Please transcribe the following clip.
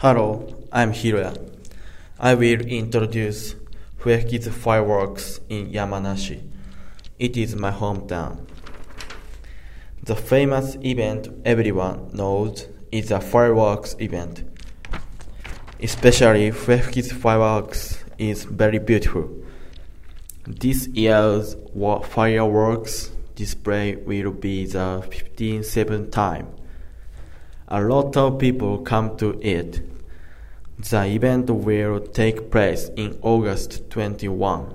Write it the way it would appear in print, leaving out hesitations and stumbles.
Hello, I'm Hiroya. I will introduce Fueki's Fireworks in Yamanashi. It is my hometown. The famous event everyone knows is a fireworks event. Especially Fueki's Fireworks is very beautiful. This year's fireworks display will be the 57th time. A lot of people come to it. The event will take place in August 21.